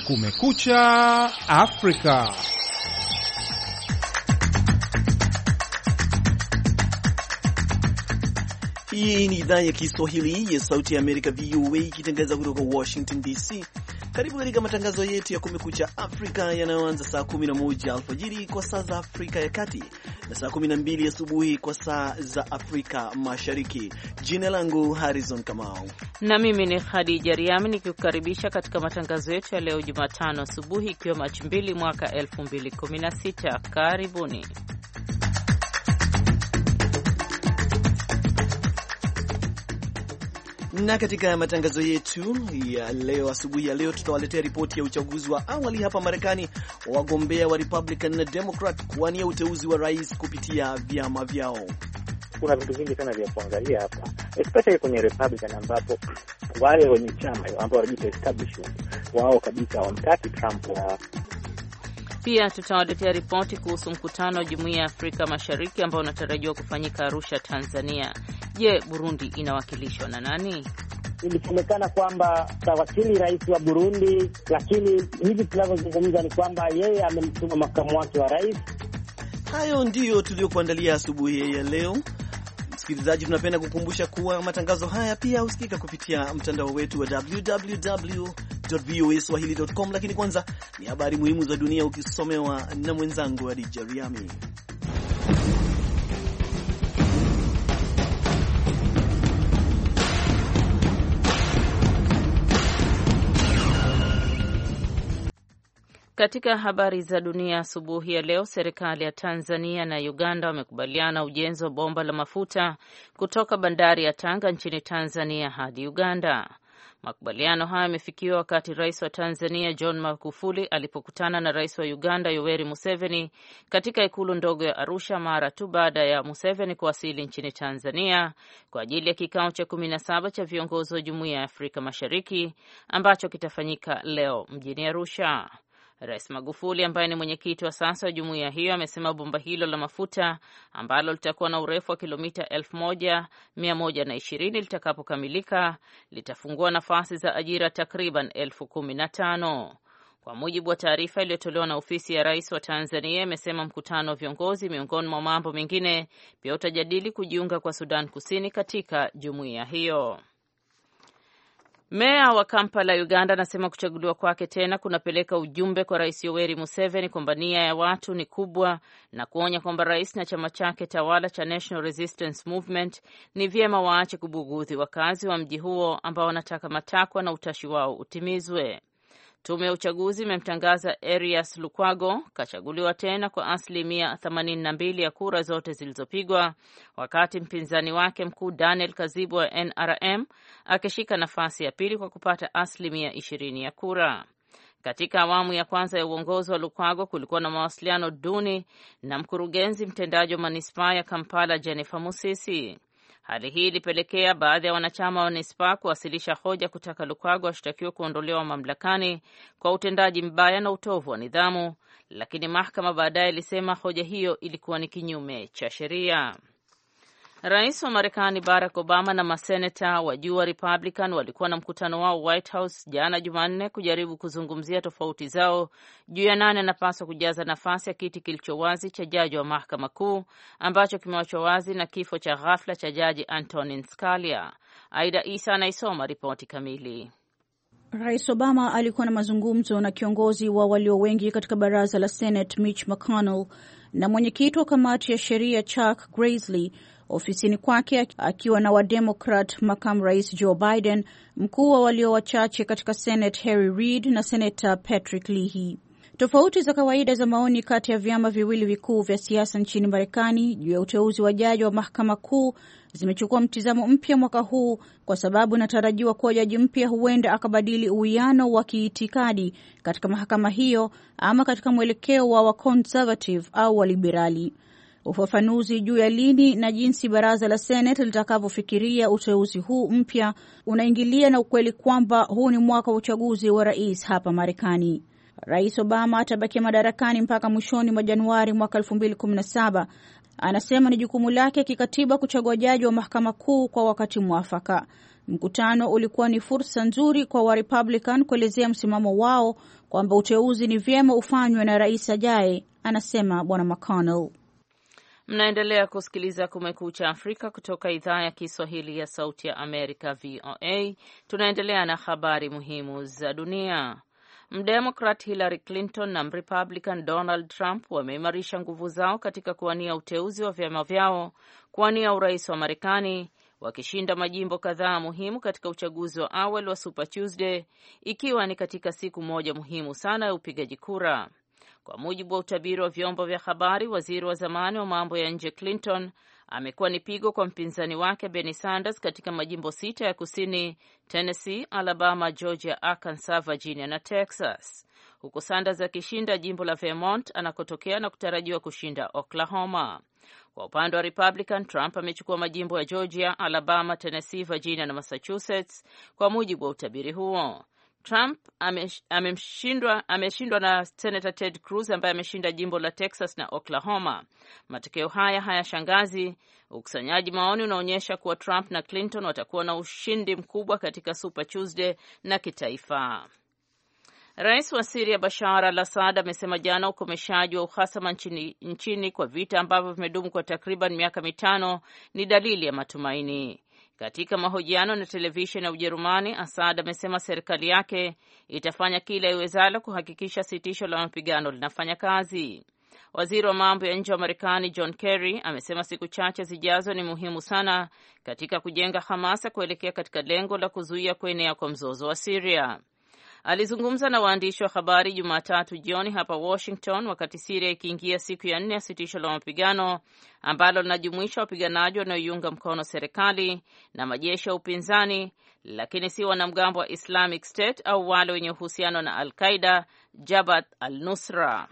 Kumekucha Afrika. Hii ni idhaa ya Kiswahili ya Sauti ya Amerika, VOA, ikitangaza kutoka Washington DC. Karibu katika matangazo yetu ya Kumekucha Afrika yanayoanza saa 11 alfajiri kwa saa za Afrika ya Kati na saa 12 asubuhi kwa saa za Afrika Mashariki. Jina langu Harrison Kamau na mimi ni Khadija Riami nikikukaribisha katika matangazo yetu ya leo Jumatano asubuhi, ikiwa Machi 2 mwaka 2016. Karibuni. Na katika matangazo yetu ya leo asubuhi ya leo tutawaletea ripoti ya uchaguzi wa awali hapa Marekani, wagombea wa Republican na Democrat kuwania uteuzi wa rais kupitia vyama vyao. Kuna vitu vingi sana vya kuangalia hapa, especially kwenye Republican, ambapo wale wenye chama ambao wanajiita establishment wao kabisa hawamtaki Trump. Pia tutawaletea ripoti kuhusu mkutano wa Jumuiya ya Afrika Mashariki ambao unatarajiwa kufanyika Arusha, Tanzania. Je, Burundi inawakilishwa na nani? Ilisemekana kwamba tawakili rais wa Burundi, lakini hivi tunavyozungumza ni kwamba yeye amemtuma makamu wake wa rais. Hayo ndiyo tuliokuandalia asubuhi ya leo. Msikilizaji, tunapenda kukumbusha kuwa matangazo haya pia husikika kupitia mtandao wetu wa www.voaswahili.com, lakini kwanza ni habari muhimu za dunia ukisomewa na mwenzangu Khadija Riami. Katika habari za dunia asubuhi ya leo, serikali ya Tanzania na Uganda wamekubaliana ujenzi wa bomba la mafuta kutoka bandari ya Tanga nchini Tanzania hadi Uganda. Makubaliano haya yamefikiwa wakati rais wa Tanzania John Magufuli alipokutana na rais wa Uganda Yoweri Museveni katika ikulu ndogo ya Arusha mara tu baada ya Museveni kuwasili nchini Tanzania kwa ajili ya kikao cha 17 cha viongozi wa Jumuiya ya Afrika Mashariki ambacho kitafanyika leo mjini Arusha. Rais Magufuli ambaye ni mwenyekiti wa sasa wa jumuiya hiyo amesema bomba hilo la mafuta ambalo litakuwa na urefu wa kilomita 1120 litakapokamilika litafungua nafasi za ajira takriban 15,000. Kwa mujibu wa taarifa iliyotolewa na ofisi ya rais wa Tanzania, imesema mkutano wa viongozi miongoni mwa mambo mengine pia utajadili kujiunga kwa Sudan Kusini katika jumuiya hiyo. Meya wa Kampala, Uganda, anasema kuchaguliwa kwake tena kunapeleka ujumbe kwa Rais Yoweri Museveni kwamba nia ya watu ni kubwa na kuonya kwamba rais na chama chake tawala cha National Resistance Movement ni vyema waache kubugudhi wakazi wa mji huo ambao wanataka matakwa na utashi wao utimizwe. Tume ya uchaguzi imemtangaza Erias Lukwago kachaguliwa tena kwa 82% ya kura zote zilizopigwa, wakati mpinzani wake mkuu Daniel Kazibu wa NRM akishika nafasi ya pili kwa kupata 20% ya kura. Katika awamu ya kwanza ya uongozi wa Lukwago kulikuwa na mawasiliano duni na mkurugenzi mtendaji wa manispaa ya Kampala Jennifer Musisi. Hali hii ilipelekea baadhi ya wanachama wa NISPA kuwasilisha hoja kutaka Lukwago ashtakiwe kuondolewa mamlakani kwa utendaji mbaya na utovu wa nidhamu, lakini mahakama baadaye ilisema hoja hiyo ilikuwa ni kinyume cha sheria. Rais wa Marekani Barack Obama na maseneta wa juu wa Republican walikuwa na mkutano wao White House jana Jumanne kujaribu kuzungumzia tofauti zao juu ya nani anapaswa kujaza nafasi ya kiti kilicho wazi cha jaji wa mahakama kuu ambacho kimewachwa wazi na kifo cha ghafla cha jaji Antonin Scalia. Aida Isa anaisoma ripoti kamili. Rais Obama alikuwa na mazungumzo na kiongozi wa walio wengi katika baraza la Senate Mitch McConnell na mwenyekiti wa kamati ya sheria Chuck Grassley ofisini kwake, akiwa na wademokrat makamu rais Joe Biden, mkuu wa walio wachache katika Senate Harry Reid na Senator Patrick Leahy. Tofauti za kawaida za maoni kati ya vyama viwili vikuu vya siasa nchini Marekani juu ya uteuzi wa jaji wa mahakama kuu zimechukua mtizamo mpya mwaka huu, kwa sababu inatarajiwa kuwa jaji mpya huenda akabadili uwiano wa kiitikadi katika mahakama hiyo ama katika mwelekeo wa conservative au wa liberali. Ufafanuzi juu ya lini na jinsi baraza la Senate litakavyofikiria uteuzi huu mpya unaingilia na ukweli kwamba huu ni mwaka wa uchaguzi wa rais hapa Marekani. Rais Obama atabakia madarakani mpaka mwishoni mwa Januari mwaka 2017. Anasema ni jukumu lake kikatiba kuchagua jaji wa mahakama kuu kwa wakati mwafaka. Mkutano ulikuwa ni fursa nzuri kwa wa Republican kuelezea msimamo wao kwamba uteuzi ni vyema ufanywe na rais ajaye, anasema Bwana McConnell. Mnaendelea kusikiliza Kumekucha Afrika kutoka idhaa ya Kiswahili ya Sauti ya Amerika, VOA. Tunaendelea na habari muhimu za dunia. Mdemokrat Hillary Clinton na Mrepublican Donald Trump wameimarisha nguvu zao katika kuwania uteuzi wa vyama vyao kuwania urais wa Marekani, wakishinda majimbo kadhaa muhimu katika uchaguzi wa awali wa Super Tuesday, ikiwa ni katika siku moja muhimu sana ya upigaji kura. Kwa mujibu wa utabiri wa vyombo vya habari, waziri wa zamani wa mambo ya nje Clinton amekuwa ni pigo kwa mpinzani wake Bernie Sanders katika majimbo 6 ya kusini: Tennessee, Alabama, Georgia, Arkansas, Virginia na Texas, huku Sanders akishinda jimbo la Vermont anakotokea na kutarajiwa kushinda Oklahoma. Kwa upande wa Republican, Trump amechukua majimbo ya Georgia, Alabama, Tennessee, Virginia na Massachusetts kwa mujibu wa utabiri huo. Trump ameshindwa na Senator Ted Cruz ambaye ameshinda jimbo la Texas na Oklahoma. Matokeo haya hayashangazi. Ukusanyaji maoni unaonyesha kuwa Trump na Clinton watakuwa na ushindi mkubwa katika Super Tuesday na kitaifa. Rais wa Syria Bashar al-Assad amesema jana ukomeshaji wa uhasama nchini kwa vita ambavyo vimedumu kwa takriban miaka 5 ni dalili ya matumaini. Katika mahojiano na televisheni ya Ujerumani, Assad amesema serikali yake itafanya kila iwezalo kuhakikisha sitisho la mapigano linafanya kazi. Waziri wa mambo ya nje wa Marekani John Kerry amesema siku chache zijazo ni muhimu sana katika kujenga hamasa kuelekea katika lengo la kuzuia kuenea kwa mzozo wa Syria. Alizungumza na waandishi wa habari Jumatatu jioni hapa Washington wakati Syria ikiingia siku ya 4 ya sitisho la mapigano ambalo linajumuisha wapiganaji wanaoiunga mkono serikali na majeshi ya upinzani, lakini si wanamgambo wa Islamic State au wale wenye uhusiano na Al-Qaeda, Jabhat al-Nusra.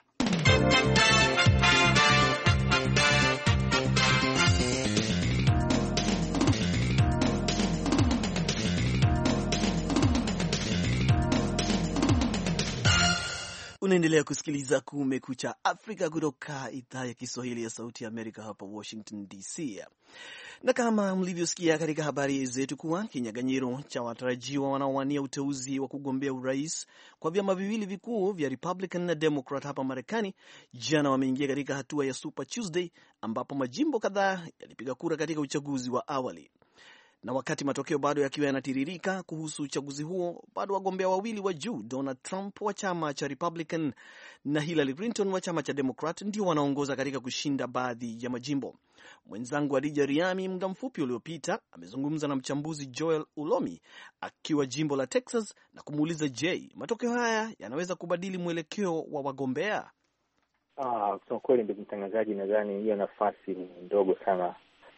Unaendelea kusikiliza Kumekucha Afrika kutoka idhaa ya Kiswahili ya Sauti ya Amerika hapa Washington DC. Na kama mlivyosikia katika habari zetu kuwa kinyaganyiro cha watarajiwa wanaowania uteuzi wa kugombea urais kwa vyama viwili vikuu vya Republican na Democrat hapa Marekani jana wameingia katika hatua ya Super Tuesday ambapo majimbo kadhaa yalipiga kura katika uchaguzi wa awali. Na wakati matokeo bado yakiwa yanatiririka kuhusu uchaguzi huo, bado wagombea wawili wa juu, Donald Trump wa chama cha Republican na Hillary Clinton wa chama cha Democrat, ndio wanaongoza katika kushinda baadhi ya majimbo. Mwenzangu Adija Riami muda mfupi uliopita amezungumza na mchambuzi Joel Ulomi akiwa jimbo la Texas na kumuuliza, je, matokeo haya yanaweza kubadili mwelekeo wa wagombea? Kwa kweli ndugu mtangazaji, nadhani hiyo nafasi ni ndogo sana.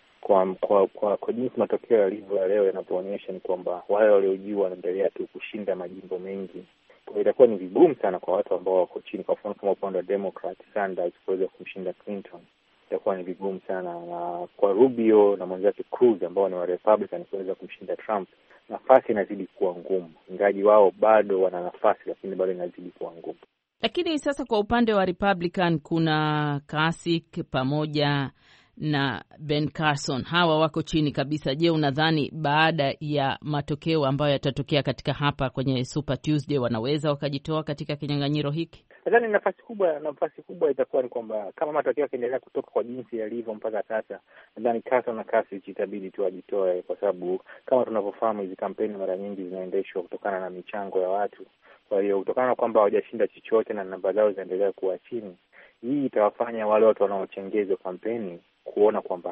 Kwa jinsi matokeo yalivyo leo yanavyoonyesha ni kwamba wale waliojua wanaendelea tu kushinda majimbo mengi. Kwa itakuwa ni vigumu sana kwa watu ambao wako chini, kwa mfano kama upande wa Democrat Sanders kuweza kumshinda Clinton. Itakuwa ni vigumu sana, na kwa Rubio na mwenzake Cruz ambao ni wa Republican kuweza kumshinda Trump, nafasi inazidi kuwa ngumu. Ingaji wao bado wana nafasi, lakini bado inazidi kuwa ngumu. Lakini sasa kwa upande wa Republican kuna Kasich pamoja na Ben Carson, hawa wako chini kabisa. Je, unadhani baada ya matokeo ambayo yatatokea katika hapa kwenye Super Tuesday wanaweza wakajitoa katika kinyang'anyiro hiki? Nadhani nafasi kubwa itakuwa ni kwamba kama matokeo yakiendelea kutoka kwa jinsi yalivyo mpaka sasa, nadhani Carson na Kasich itabidi tu wajitoe, kwa sababu kama tunavyofahamu hizi kampeni mara nyingi zinaendeshwa kutokana na michango ya watu. Kwa hiyo kutokana na kwamba hawajashinda chochote na namba zao zinaendelea kuwa chini, hii itawafanya wale watu wanaochengeza kampeni kuona kwamba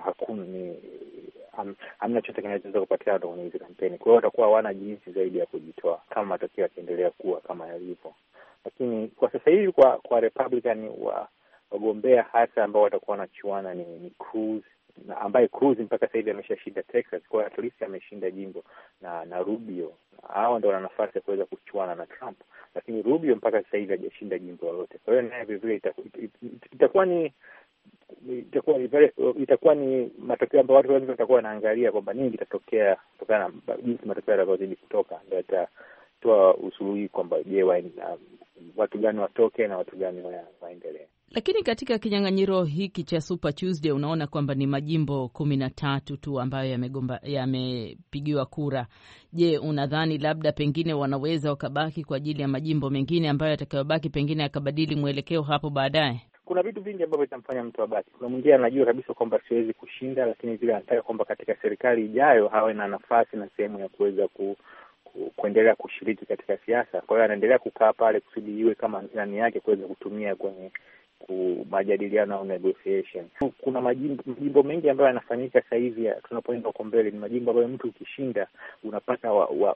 hamna chochote kinachoweza kupatikana kwenye hizo kampeni. Kwa hiyo watakuwa hawana jinsi zaidi ya kujitoa kama matokeo yakiendelea kuwa kama yalivyo. Lakini kwa sasa hivi kwa Republican wagombea hasa ambao watakuwa wanachuana ni Cruz, ambaye Cruz mpaka sasa hivi ameshashinda Texas, kwa hiyo at least ameshinda jimbo, na Rubio. Hao ndio wana nafasi ya kuweza kuchuana na Trump, lakini Rubio mpaka sasa hivi hajashinda jimbo lolote. Kwa hiyo naye vivyo itakuwa ni matokeo ambayo watu wengi watakuwa wanaangalia kwamba nini kitatokea kutokana na jinsi matokeo yatakavyozidi kutoka, ndio itatoa usuluhi kwamba je, watu gani watoke na watu gani waendelee. Lakini katika kinyang'anyiro hiki cha Super Tuesday unaona kwamba ni majimbo 13 tu ambayo yamepigiwa kura. Je, unadhani labda pengine wanaweza wakabaki kwa ajili ya majimbo mengine ambayo yatakayobaki pengine yakabadili mwelekeo hapo baadaye? Kuna vitu vingi ambavyo vitamfanya mtu abaki. Kuna mwingine anajua kabisa kwamba siwezi kushinda, lakini vile anataka kwamba katika serikali ijayo hawe na nafasi na sehemu ya kuweza kuendelea kushiriki katika siasa. Kwa hiyo anaendelea kukaa pale kusudi iwe kama ndani yake kuweza kutumia kwenye majadiliano au negotiation. Kuna majimbo mengi ambayo yanafanyika sasa hivi tunapoenda huko mbele, ni majimbo ambayo mtu ukishinda unapata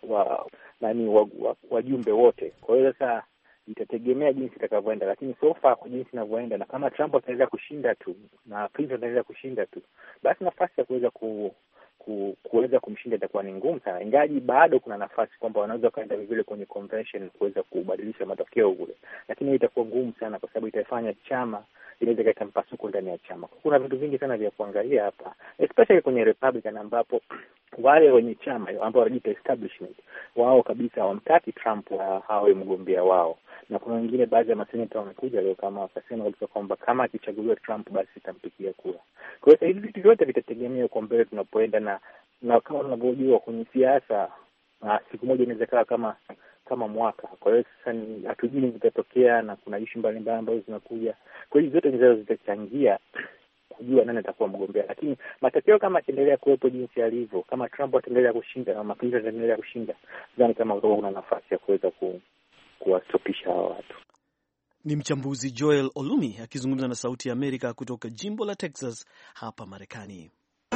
wajumbe wote. Kwa hiyo sasa itategemea jinsi itakavyoenda, lakini so far kwa jinsi inavyoenda, na kama Trump ataendelea kushinda tu na Clinton ataendelea kushinda tu, basi nafasi ya kuweza kumshinda itakuwa ni ngumu sana. Ingaji bado kuna nafasi kwamba wanaweza kaenda vile kwenye convention kuweza kubadilisha matokeo kule, lakini itakuwa ngumu sana kwa sababu itafanya chama, inaweza kuleta mpasuko ndani ya chama. Kuna vitu vingi sana vya kuangalia hapa, especially kwenye Republican ambapo wale wenye chama ambao wanajiita establishment, wao kabisa hawamtaki Trump hawe mgombea wao, na kuna wengine baadhi ya maseneta wamekuja leo kama wakasema kabisa kwamba kama akichaguliwa Trump basi itampigia kura. Kwa hiyo hivi vitu vyote vitategemea huko mbele tunapoenda, na kama tunavyojua kwenye siasa siku moja inaweza kaa kama mwaka. Kwa hiyo sasa hatujui nini kitatokea, na kuna issue mbalimbali ambazo zinakuja. Kwa hiyo zote ndizo zitachangia kujua nani atakuwa mgombea, lakini matokeo kama akiendelea kuwepo jinsi alivyo, kama Trump ataendelea kushinda na Clinton ataendelea kushinda, nadhani kama kuna nafasi ya kuweza kuwastopisha hawa watu. Ni mchambuzi Joel Olumi akizungumza na Sauti ya Amerika kutoka jimbo la Texas hapa Marekani.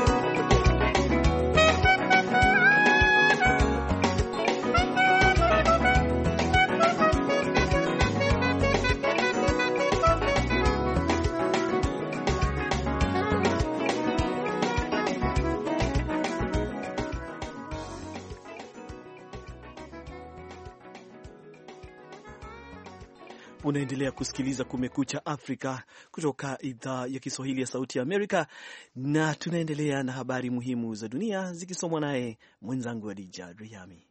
Unaendelea kusikiliza Kumekucha Afrika kutoka idhaa ya Kiswahili ya Sauti ya Amerika, na tunaendelea na habari muhimu za dunia zikisomwa naye mwenzangu Adija Riami.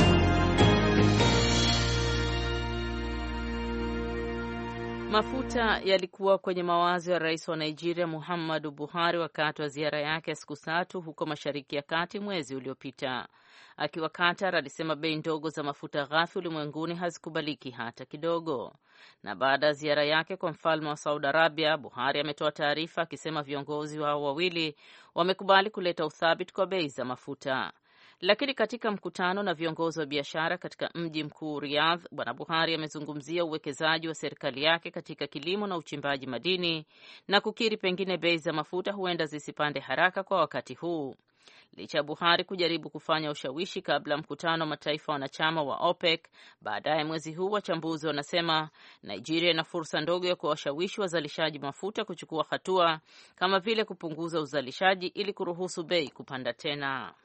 Mafuta yalikuwa kwenye mawazo ya rais wa Nigeria Muhammadu Buhari wakati wa ziara yake ya siku 3 huko Mashariki ya Kati mwezi uliopita. Akiwa Qatar, alisema bei ndogo za mafuta ghafi ulimwenguni hazikubaliki hata kidogo. Na baada ya ziara yake kwa mfalme wa Saudi Arabia, Buhari ametoa taarifa akisema viongozi wao wawili wamekubali kuleta uthabiti kwa bei za mafuta. Lakini katika mkutano na viongozi wa biashara katika mji mkuu Riyadh, Bwana Buhari amezungumzia uwekezaji wa serikali yake katika kilimo na uchimbaji madini na kukiri pengine bei za mafuta huenda zisipande haraka kwa wakati huu. Licha ya Buhari kujaribu kufanya ushawishi kabla mkutano wa mataifa wanachama wa OPEC baadaye mwezi huu, wachambuzi wanasema Nigeria ina fursa ndogo ya kuwashawishi wazalishaji mafuta kuchukua hatua kama vile kupunguza uzalishaji ili kuruhusu bei kupanda tena.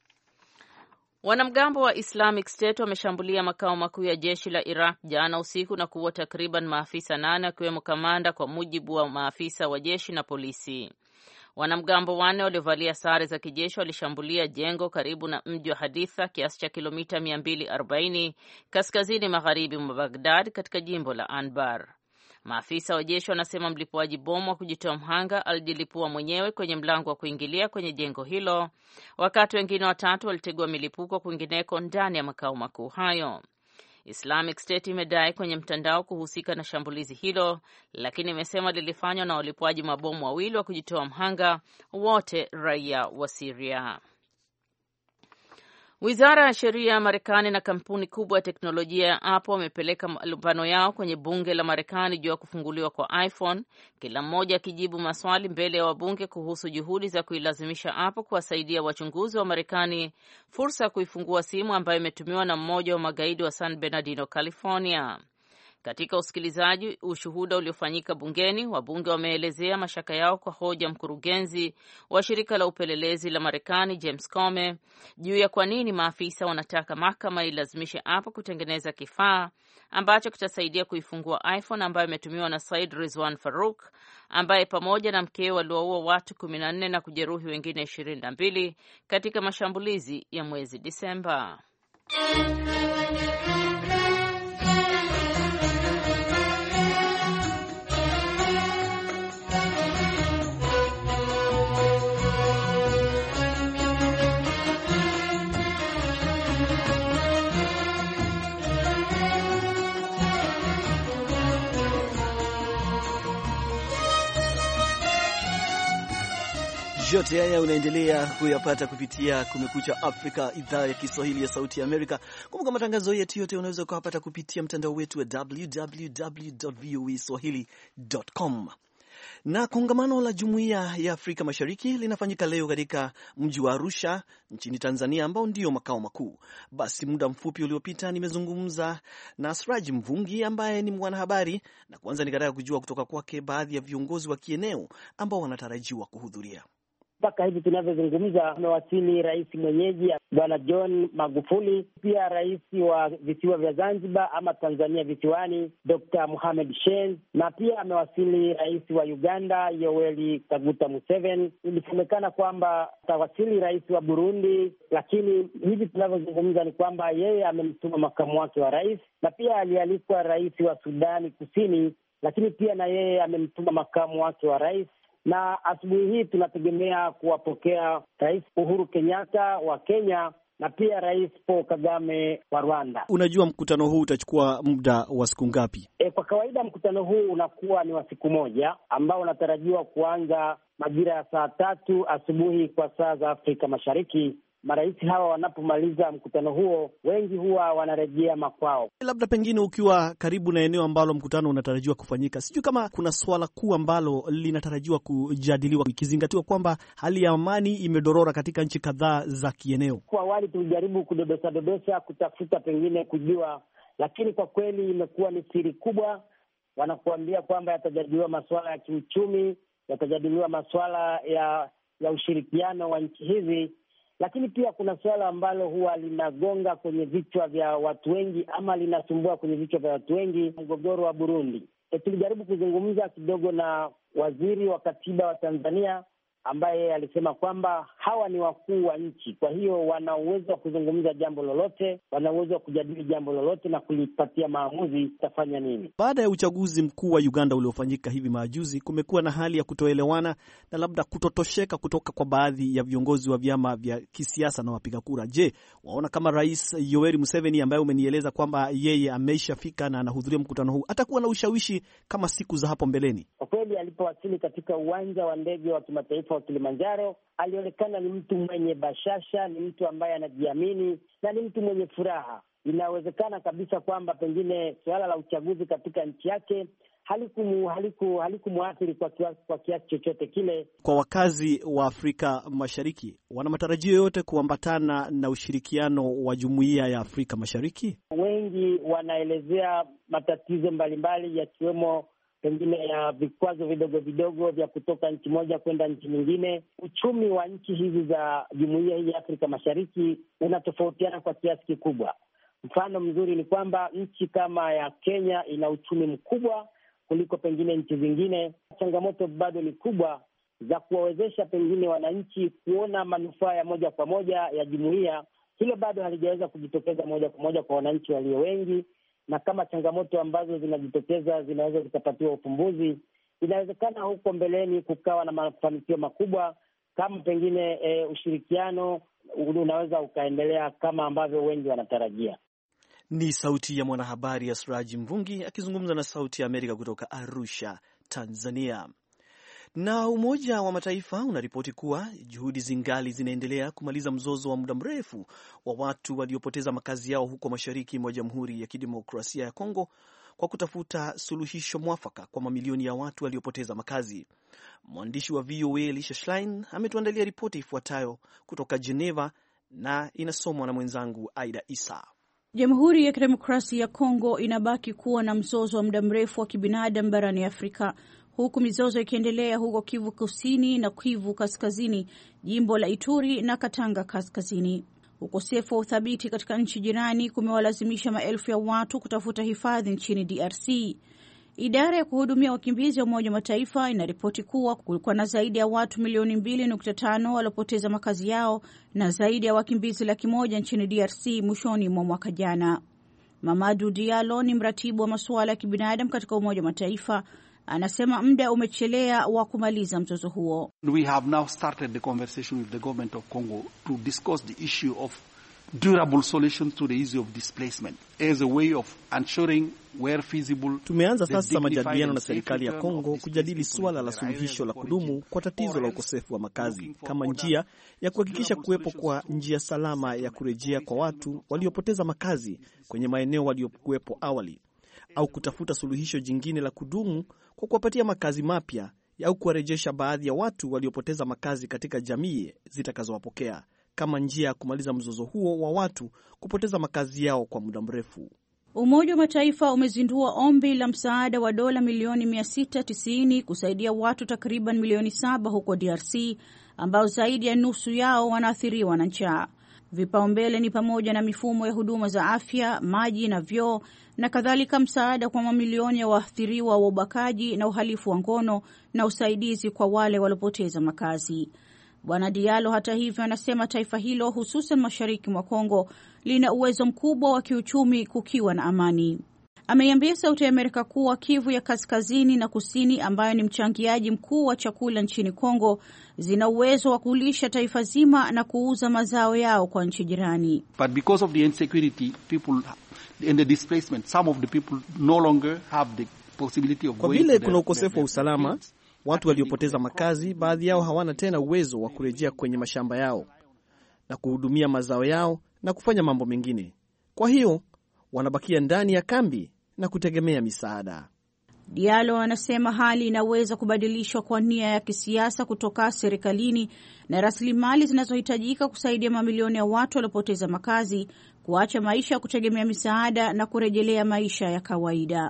Wanamgambo wa Islamic State wameshambulia makao makuu ya jeshi la Iraq jana usiku na kuua takriban maafisa 8 wakiwemo kamanda, kwa mujibu wa maafisa wa jeshi na polisi. Wanamgambo 4 waliovalia sare za kijeshi walishambulia jengo karibu na mji wa Haditha, kiasi cha kilomita 240 kaskazini magharibi mwa Baghdad katika jimbo la Anbar. Maafisa wa jeshi wanasema mlipuaji bomu wa kujitoa mhanga alijilipua mwenyewe kwenye mlango wa kuingilia kwenye jengo hilo, wakati wengine 3 walitegua milipuko kwingineko ndani ya makao makuu hayo. Islamic State imedai kwenye mtandao kuhusika na shambulizi hilo, lakini imesema lilifanywa na walipuaji mabomu 2 wa kujitoa mhanga, wote raia wa Syria. Wizara ya sheria ya Marekani na kampuni kubwa ya teknolojia ya Apple wamepeleka malumbano yao kwenye bunge la Marekani juu ya kufunguliwa kwa iPhone, kila mmoja akijibu maswali mbele ya wabunge kuhusu juhudi za kuilazimisha Apple kuwasaidia wachunguzi wa Marekani fursa ya kuifungua simu ambayo imetumiwa na mmoja wa magaidi wa San Bernardino, California. Katika usikilizaji ushuhuda uliofanyika bungeni, wabunge wameelezea mashaka yao kwa hoja mkurugenzi wa shirika la upelelezi la Marekani James Comey juu ya kwa nini maafisa wanataka mahakama ilazimishe Apple kutengeneza kifaa ambacho kitasaidia kuifungua iPhone ambayo imetumiwa na Said Rizwan Farouk, ambaye pamoja na mkewe waliwaua watu 14 na kujeruhi wengine 22 katika mashambulizi ya mwezi Disemba. Yote haya unaendelea kuyapata kupitia Kumekucha Afrika, idhaa ya Kiswahili ya Sauti ya Amerika. Kumbuka matangazo yetu yote unaweza kupata kupitia mtandao wetu wa www.voaswahili.com. Na kongamano la Jumuiya ya Afrika Mashariki linafanyika leo katika mji wa Arusha nchini Tanzania, ambao ndio makao makuu. Basi muda mfupi uliopita nimezungumza na Asraji Mvungi ambaye ni mwanahabari, na kwanza nikataka kujua kutoka kwake baadhi ya viongozi wa kieneo ambao wanatarajiwa kuhudhuria. Mpaka hivi tunavyozungumza amewasili rais mwenyeji Bwana John Magufuli, pia rais wa visiwa vya Zanzibar ama Tanzania visiwani Dr. Mohamed Shein, na pia amewasili rais wa Uganda Yoweri Kaguta Museveni. Ilisemekana kwamba atawasili rais wa Burundi, lakini hivi tunavyozungumza ni kwamba yeye amemtuma makamu wake wa rais, na pia alialikwa rais wa Sudani Kusini, lakini pia na yeye amemtuma makamu wake wa rais. Na asubuhi hii tunategemea kuwapokea Rais Uhuru Kenyatta wa Kenya na pia Rais Paul Kagame wa Rwanda. Unajua mkutano huu utachukua muda wa siku ngapi? Kwa kawaida mkutano huu unakuwa ni wa siku moja, ambao unatarajiwa kuanza majira ya saa 3 asubuhi kwa saa za Afrika Mashariki. Marais hawa wanapomaliza mkutano huo, wengi huwa wanarejea makwao. Labda pengine ukiwa karibu na eneo ambalo mkutano unatarajiwa kufanyika, sijui kama kuna swala kuu ambalo linatarajiwa kujadiliwa, ikizingatiwa kwamba hali ya amani imedorora katika nchi kadhaa za kieneo. Kwa awali tulijaribu kudodosa kutafuta pengine kujua, lakini kwa kweli imekuwa ni siri kubwa. Wanakuambia kwamba yatajadiliwa masuala ya kiuchumi, yatajadiliwa masuala ya ushirikiano wa nchi hizi, lakini pia kuna suala ambalo huwa linagonga kwenye vichwa vya watu wengi ama linasumbua kwenye vichwa vya watu wengi, mgogoro wa Burundi. Tulijaribu kuzungumza kidogo na waziri wa katiba wa Tanzania, ambaye alisema kwamba hawa ni wakuu wa nchi, kwa hiyo wana uwezo wa kuzungumza jambo lolote, wana uwezo wa kujadili jambo lolote na kulipatia maamuzi itafanya nini. Baada ya uchaguzi mkuu wa Uganda uliofanyika hivi majuzi, kumekuwa na hali ya kutoelewana na labda kutotosheka kutoka kwa baadhi ya viongozi wa vyama vya kisiasa na wapiga kura. Je, waona kama Rais Yoweri Museveni ambaye umenieleza kwamba yeye ameshafika na anahudhuria mkutano huu atakuwa na ushawishi kama siku za hapo mbeleni? Kwa kweli alipowasili katika uwanja wa ndege wa kimataifa wa Kilimanjaro, alionekana ni mtu mwenye bashasha, ni mtu ambaye anajiamini na ni mtu mwenye furaha. Inawezekana kabisa kwamba pengine suala la uchaguzi katika nchi yake halikumuathiri kwa kiasi chochote kile. Kwa wakazi wa Afrika Mashariki, wana matarajio yote kuambatana na ushirikiano wa Jumuiya ya Afrika Mashariki? Wengi wanaelezea matatizo mbalimbali yakiwemo pengine ya vikwazo vidogo vidogo vya kutoka nchi moja kwenda nchi nyingine. Uchumi wa nchi hizi za jumuiya hii ya Afrika Mashariki unatofautiana kwa kiasi kikubwa. Mfano mzuri ni kwamba nchi kama ya Kenya ina uchumi mkubwa kuliko pengine nchi zingine. Changamoto bado ni kubwa za kuwawezesha pengine wananchi kuona manufaa ya moja kwa moja ya jumuiya. Hilo bado halijaweza kujitokeza moja kwa moja kwa wananchi walio wengi, na kama changamoto ambazo zinajitokeza zinaweza zikapatiwa ufumbuzi, inawezekana huko mbeleni kukawa na mafanikio makubwa, kama pengine ushirikiano unaweza ukaendelea kama ambavyo wengi wanatarajia. Ni sauti ya mwanahabari Asraji Mvungi akizungumza na Sauti ya Amerika kutoka Arusha, Tanzania. Na Umoja wa Mataifa unaripoti kuwa juhudi zingali zinaendelea kumaliza mzozo wa muda mrefu wa watu waliopoteza makazi yao huko mashariki mwa Jamhuri ya Kidemokrasia ya Kongo kwa kutafuta suluhisho mwafaka kwa mamilioni ya watu waliopoteza makazi. Mwandishi wa VOA Elisha Schlein ametuandalia ripoti ifuatayo kutoka Geneva na inasomwa na mwenzangu Aida Isa. Jamhuri ya Kidemokrasia ya Kongo inabaki kuwa na mzozo wa muda mrefu wa kibinadamu barani Afrika, huku mizozo ikiendelea huko Kivu Kusini na Kivu Kaskazini, jimbo la Ituri na Katanga Kaskazini. Ukosefu wa uthabiti katika nchi jirani kumewalazimisha maelfu ya watu kutafuta hifadhi nchini DRC. Idara ya kuhudumia wakimbizi ya Umoja wa Mataifa inaripoti kuwa kulikuwa na zaidi ya watu milioni 2.5 waliopoteza makazi yao na zaidi ya wakimbizi 100,000 nchini DRC mwishoni mwa mwaka jana. Mamadou Diallo ni mratibu wa masuala ya kibinadamu katika Umoja wa Mataifa. Anasema muda umechelea wa kumaliza mzozo huo. We have now started the conversation with the government of Congo to discuss the issue of durable solutions to the issue of displacement as a way of ensuring where feasible. Tumeanza sasa majadiliano na serikali ya Kongo kujadili suala la suluhisho la kudumu kwa tatizo la ukosefu wa makazi kama njia ya kuhakikisha kuwepo kwa njia salama ya kurejea kwa watu waliopoteza makazi kwenye maeneo waliokuwepo awali, au kutafuta suluhisho jingine la kudumu kwa kuwapatia makazi mapya au kuwarejesha baadhi ya watu waliopoteza makazi katika jamii zitakazowapokea kama njia ya kumaliza mzozo huo wa watu kupoteza makazi yao kwa muda mrefu. Umoja wa Mataifa umezindua ombi la msaada wa dola milioni 690 kusaidia watu takriban milioni 7 huko DRC ambao zaidi ya nusu yao wanaathiriwa na njaa. Vipaumbele ni pamoja na mifumo ya huduma za afya, maji na vyoo na kadhalika, msaada kwa mamilioni ya waathiriwa wa ubakaji na uhalifu wa ngono na usaidizi kwa wale waliopoteza makazi. Bwana Diallo hata hivyo anasema taifa hilo hususan mashariki mwa Kongo lina uwezo mkubwa wa kiuchumi kukiwa na amani. Ameiambia Sauti ya Amerika kuwa Kivu ya Kaskazini na Kusini, ambayo ni mchangiaji mkuu wa chakula nchini Kongo, zina uwezo wa kulisha taifa zima na kuuza mazao yao kwa nchi jirani. But because of the insecurity, people and the displacement, some of the people no longer have the possibility of going. Kwa vile kuna ukosefu wa usalama, watu waliopoteza makazi, baadhi yao hawana tena uwezo wa kurejea kwenye mashamba yao na kuhudumia mazao yao na kufanya mambo mengine. Kwa hiyo wanabakia ndani ya kambi na kutegemea misaada. Diallo anasema hali inaweza kubadilishwa kwa nia ya kisiasa kutoka serikalini na rasilimali zinazohitajika kusaidia mamilioni ya watu waliopoteza makazi kuacha maisha ya kutegemea misaada na kurejelea maisha ya kawaida.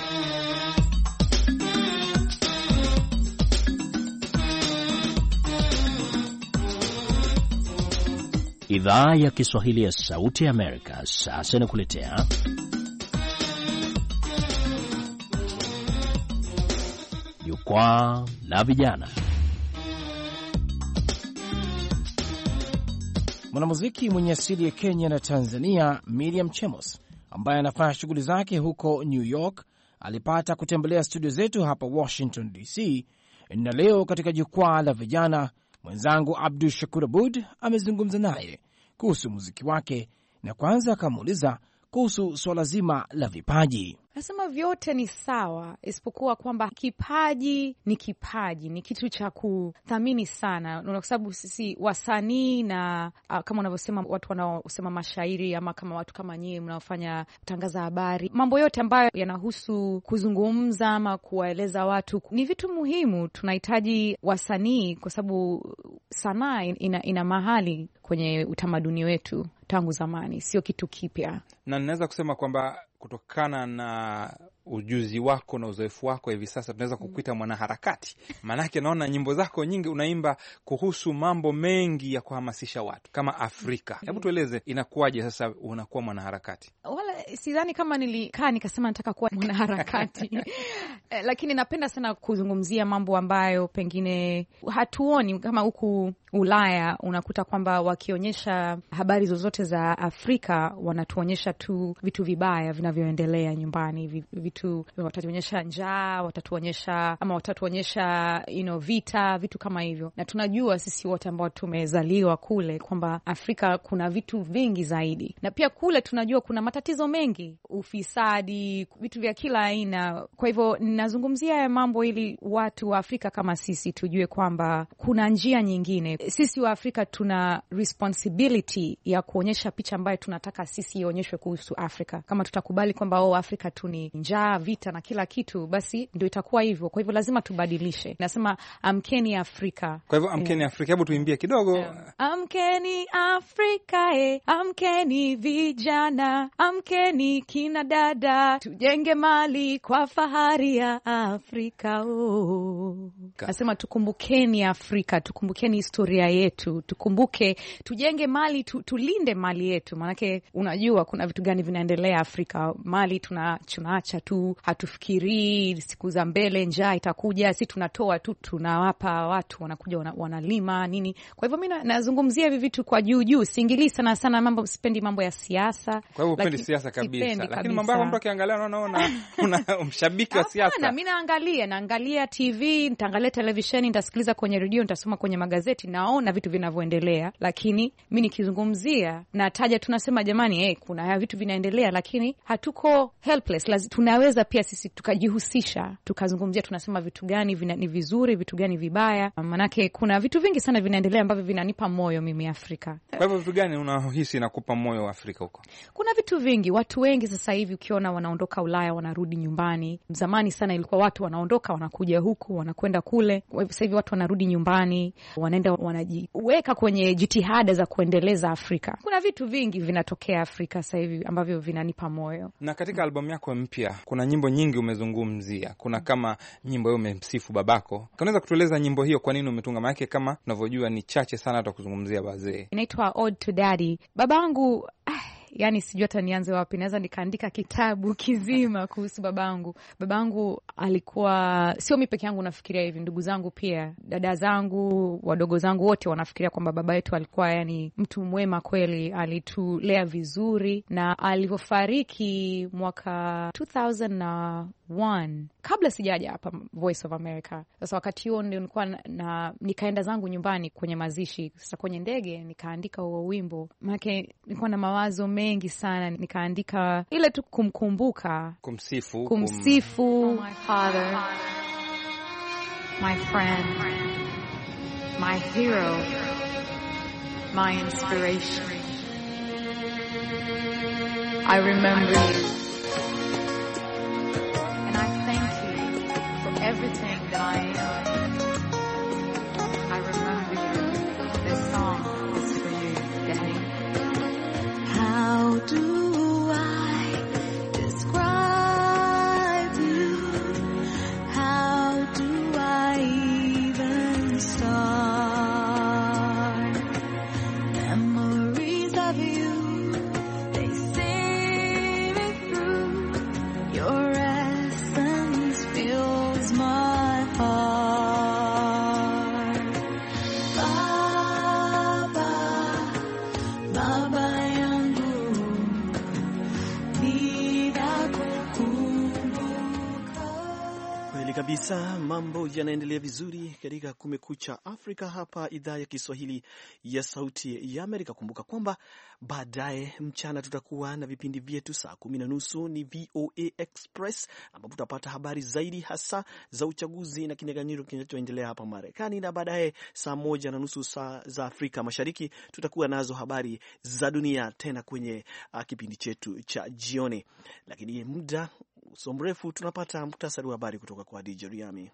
Idhaa ya Kiswahili ya Sauti ya Amerika sasa inakuletea Jukwaa la Vijana. Mwanamuziki mwenye asili ya Kenya na Tanzania, Miriam Chemos, ambaye anafanya shughuli zake huko New York, alipata kutembelea studio zetu hapa Washington DC, na leo katika Jukwaa la Vijana mwenzangu Abdul Shakur Abud amezungumza naye kuhusu muziki wake, na kwanza akamuuliza kuhusu swala zima la vipaji. Nasema vyote ni sawa, isipokuwa kwamba kipaji, ni kitu cha kuthamini sana, kwa sababu sisi wasanii na kama unavyosema watu wanaosema mashairi, ama kama watu kama nyinyi mnaofanya tangaza habari, mambo yote ambayo yanahusu kuzungumza ama kuwaeleza watu ni vitu muhimu. Tunahitaji wasanii kwa sababu sanaa ina mahali kwenye utamaduni wetu tangu zamani, sio kitu kipya. Na ninaweza kusema kwamba kutokana na ujuzi wako na uzoefu wako hivi sasa tunaweza kukuita mwanaharakati. Maanake naona nyimbo zako nyingi unaimba kuhusu mambo mengi ya kuhamasisha watu kama Afrika. Hebu tueleze inakuwaje sasa unakuwa mwanaharakati? Wala sidhani kama nilikaa nikasema nataka kuwa mwanaharakati. Lakini napenda sana kuzungumzia mambo ambayo pengine hatuoni, kama huku Ulaya unakuta kwamba wakionyesha habari zozote za Afrika wanatuonyesha tu vitu vibaya vinavyoendelea nyumbani, vitu watatuonyesha njaa, watatuonyesha vita, vitu kama hivyo. Na tunajua sisi wote ambao tumezaliwa kule kwamba Afrika kuna vitu vingi zaidi, na pia kule tunajua kuna matatizo mengi, ufisadi, vitu vya kila aina. Kwa hivyo nazungumzia ya mambo ili watu wa Afrika kama sisi tujue kwamba kuna njia nyingine. Sisi wa Afrika tuna responsibility ya kuonyesha picha ambayo tunataka sisi ionyeshwe kuhusu Afrika. Kama tutakubali kwamba Afrika tu ni njaa, vita na kila kitu, basi ndio itakuwa hivyo. Kwa hivyo lazima tubadilishe. Nasema amkeni Afrika. Kwa hivyo amkeni Afrika, hebu tuimbie kidogo. Amkeni Afrika, amkeni vijana, amkeni kina dada, tujenge mali kwa fahari ya Afrika. Nasema tukumbukeni Afrika, tukumbukeni historia yetu, tujenge mali, tulinde mali yetu. Maanake unajua kuna vitu gani vinaendelea Afrika. Mali tunaacha tu, hatufikiri siku za mbele njaa itakuja, si tunatoa tu, tunawapa watu, wanakuja wanalima nini. Kwa hivyo mimi nazungumzia hivi vitu kwa juu, siingilii sana mambo, sipendi mambo ya siasa. Kwa hivyo upendi siasa kabisa. Lakini mambo yako mtu akiangalia unaona una mshabiki wa siasa. Na mimi naangalia TV, nitaangalia televisheni, nitasikiliza kwenye redio, nitasoma kwenye magazeti, naona vitu vinavyoendelea. Lakini lakini mimi nikizungumzia na taja tunasema jamani, kuna haya vitu vinaendelea, lakini hatuko helpless. Tunaweza pia sisi tukajihusisha, tukazungumzia, tunasema vitu gani ni vizuri, vitu gani vibaya, manake kuna vitu vingi sana vinaendelea ambavyo vinanipa moyo mimi Afrika. Kwa hivyo vitu gani unahisi inakupa moyo wa Afrika huko? Kuna vitu vingi. Watu wengi sasa hivi ukiona wanaondoka Ulaya wanarudi nyumbani. Zamani sana ilikuwa watu wanaondoka wanakuja huku wanakwenda kule. Sasa hivi watu wanarudi nyumbani, wanaenda wanajiweka kwenye jitihada za kuendeleza Afrika. Kuna vitu vingi vinatokea Afrika sasa hivi ambavyo vinanipa moyo. Na katika albamu yako mpya kuna nyimbo nyingi umezungumzia. Kuna kama nyimbo hiyo umemsifu babako. Unaweza kutueleza nyimbo hiyo kwa nini umetunga? Maana kama tunavyojua ni chache sana hata kuzungumzia wazee. Inaitwa Ode to Daddy. Babangu yani sijui hata nianze wapi. Naweza nikaandika kitabu kizima kuhusu babangu. Babangu alikuwa sio mimi peke yangu nafikiria hivi, ndugu zangu pia, dada zangu, wadogo zangu wote wanafikiria kwamba baba yetu alikuwa yani mtu mwema kweli, alitulea vizuri, na alivyofariki mwaka 2001 kabla sijaja hapa Voice of America. Sasa wakati huo ndio nilikuwa nikaenda zangu nyumbani kwenye mazishi. Sasa kwenye ndege nikaandika huo wimbo. Maana nilikuwa na mawazo mengi sana, nikaandika ile tu kumkumbuka, kumsifu my father, my friend, my hero, my inspiration. I remember you, and I thank you for everything that I am. I remember you. This song is for you, Daddy. How do I describe you? How do I even start? Memories of you, they see me through. Your essence fills my heart. Baba, Baba yangu, ninakukumbuka. Kweli kabisa, mambo yanaendelea vizuri katika Kumekucha Afrika hapa idhaa ya Kiswahili ya Sauti ya Amerika. Kumbuka kwamba baadaye mchana tutakuwa na vipindi vyetu. Saa 10:30 ni VOA Express, ambapo tutapata habari zaidi hasa za uchaguzi na kinyang'anyiro kinachoendelea hapa Marekani, na baadaye saa 1:30 saa za Afrika Mashariki tutakuwa nazo habari za dunia tena kwenye kipindi chetu cha jioni. Lakini muda usio mrefu tunapata muhtasari wa habari kutoka kwa DJ Riami.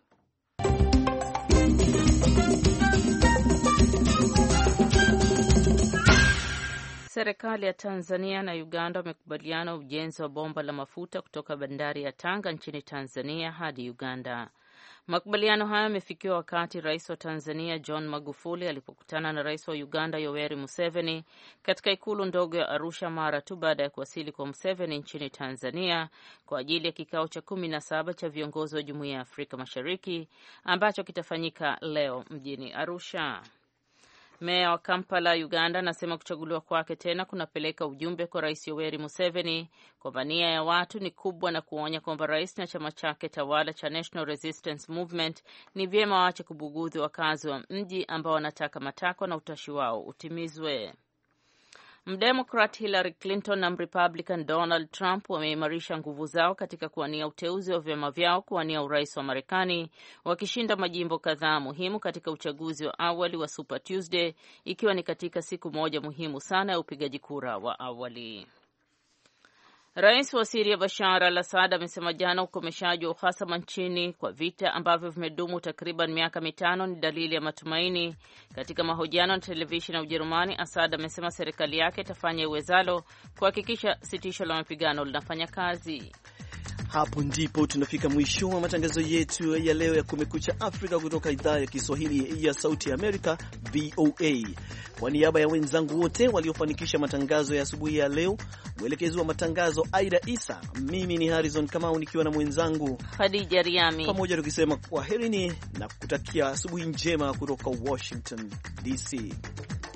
Serikali ya Tanzania na Uganda wamekubaliana ujenzi wa bomba la mafuta kutoka bandari ya Tanga nchini Tanzania hadi Uganda. Makubaliano hayo yamefikiwa wakati Rais wa Tanzania John Magufuli alipokutana na Rais wa Uganda Yoweri Museveni katika ikulu ndogo ya Arusha mara tu baada ya kuwasili kwa Museveni nchini Tanzania kwa ajili ya kikao cha 17 cha viongozi wa Jumuiya ya Afrika Mashariki ambacho kitafanyika leo mjini Arusha. Meya wa Kampala, Uganda, anasema kuchaguliwa kwake tena kunapeleka ujumbe kwa Rais Yoweri Museveni kwamba nia ya watu ni kubwa, na kuonya kwamba rais na chama chake tawala cha National Resistance Movement ni vyema waache kubugudhi wakazi wa mji ambao wanataka matakwa na utashi wao utimizwe. Mdemokrat Hillary Clinton na Mrepublican Donald Trump wameimarisha nguvu zao katika kuwania uteuzi wa vyama vyao kuwania urais wa Marekani, wakishinda majimbo kadhaa muhimu katika uchaguzi wa awali wa Super Tuesday, ikiwa ni katika siku moja muhimu sana ya upigaji kura wa awali. Rais wa Syria Bashar al-Assad amesema jana ukomeshaji wa uhasama nchini kwa vita ambavyo vimedumu takriban miaka 5 ni dalili ya matumaini. Katika mahojiano na televisheni ya Ujerumani, Assad amesema serikali yake itafanya iwezalo kuhakikisha sitisho la mapigano linafanya kazi. Hapo ndipo tunafika mwisho wa matangazo yetu ya leo ya Kumekucha Afrika kutoka idhaa ya Kiswahili ya Sauti ya Amerika, VOA. Kwa niaba ya wenzangu wote waliofanikisha matangazo ya asubuhi ya leo, mwelekezi wa matangazo Aida Isa, mimi ni Harrison Kamau nikiwa na mwenzangu Khadija Riami, pamoja tukisema kwaherini na kutakia asubuhi njema kutoka Washington DC.